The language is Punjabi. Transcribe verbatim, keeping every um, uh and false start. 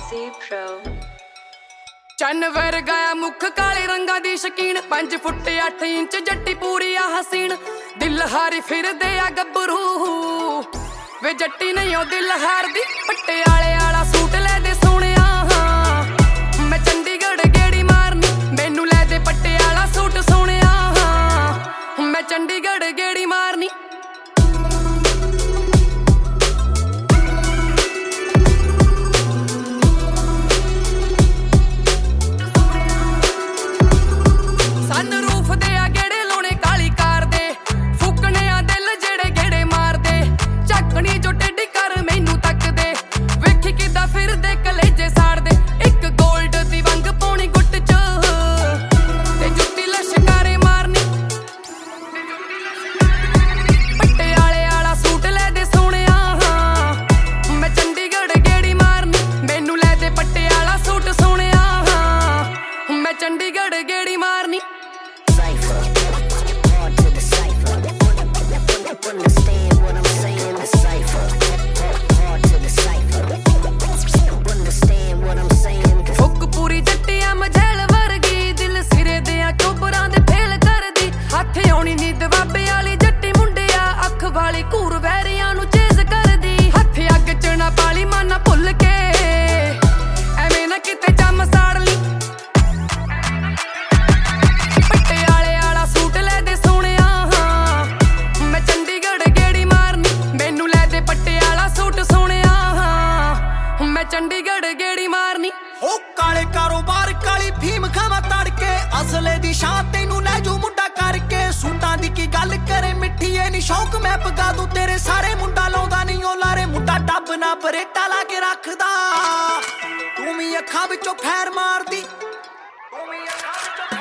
ਚੰਨ ਵਰਗਾ ਮੁੱਖ ਕਾਲੇ ਰੰਗਾਂ ਦੀ ਸ਼ਕੀਨ ਪੰਜ ਫੁੱਟ ਅੱਠ ਇੰਚ ਜੱਟੀ ਪੂਰੀ ਆ ਹਸੀਨ ਦਿਲ ਹਾਰੀ ਫਿਰਦੇ ਆ ਗੱਭਰੂ ਵੇ ਜੱਟੀ ਨਹੀਂ ਉਹ ਦਿਲ ਹਾਰਦੀ ਪਟਿਆਲੇ ਵਾਲਾ ਸੂਟ ਲੈ ਦੇ ਸੋਹਣਿਆ ਮੈਂ ਚੰਡੀਗੜ੍ਹ ਗੇੜੀ ਮਾਰਨੀ ਮੈਨੂੰ ਲੈ ਦੇ ਪਟਿਆਲਾ ਸੂਟ ਸੋਹਣਿਆ ਮੈਂ ਚੰਡੀਗੜ੍ਹ ਗੇੜੀ ਮਾਰਨੀ ਚੰਡੀਗੜ੍ਹ ਗੇੜੀ ਮਾਰਨੀ ਫੁੱਕ ਪੂਰੀ ਜੱਟੀਆਂ ਮਝੈਲ ਵਰਗੀ ਦਿਲ ਸਿਰੇ ਦਿਆਂ ਚੋਬਰਾਂ ਦੇ ਫੇਲ ਕਰਦੀ ਹੱਥ ਆਉਣੀ ਨੀ ਦਵਾਬੇ ਵਾਲੀ ਜੱਟੀ ਮੁੰਡਿਆ ਅੱਖ ਵਾਲੀ ਘੂਰ ਵੈਰੀਆਂ ਨੂੰ ਚੇਜ਼ ਕਰਦੀ ਹੱਥ ਅੱਗ ਚ ਨਾ ਪਾਲੀ ਮਾਨਾ ਭੁੱਲ ਕੇ ਐਵੇਂ ਨਾ ਕਿਤੇ ਜੰਮ ਸਾੜ ਲਈ ਚੰਡੀਗੜ੍ਹ ਗੇੜੀ ਮਾਰਨੀ ਓ ਕਾਲੇ ਕਾਰੋਬਾਰ ਕਾਲੀ ਫੀਮ ਖਾਵਾ ਤੜਕੇ ਅਸਲੇ ਦੀ ਸ਼ਾਨ ਤੈਨੂੰ ਲੈ ਜੂ ਮੁੰਡਾ ਕਰਕੇ ਸੂਟਾਂ ਦੀ ਕੀ ਗੱਲ ਕਰੇ ਮਿੱਠੀ ਐ ਨੀ ਸ਼ੌਕ ਮੈਂ ਪਗਾ ਦੂ ਤੇਰੇ ਸਾਰੇ ਮੁੰਡਾ ਲਾਉਂਦਾ ਨਹੀਂ ਓ ਲਾਰੇ ਮੁੰਡਾ ਡੱਬ ਨਾ ਬਰੇਟਾ ਲਾ ਕੇ ਰੱਖਦਾ ਤੂੰ ਵੀ ਅੱਖਾਂ ਵਿੱਚੋਂ ਫੈਰ ਮਾਰਦੀ ਤੂੰ ਵੀ ਅੱਖਾਂ ਵਿੱਚੋਂ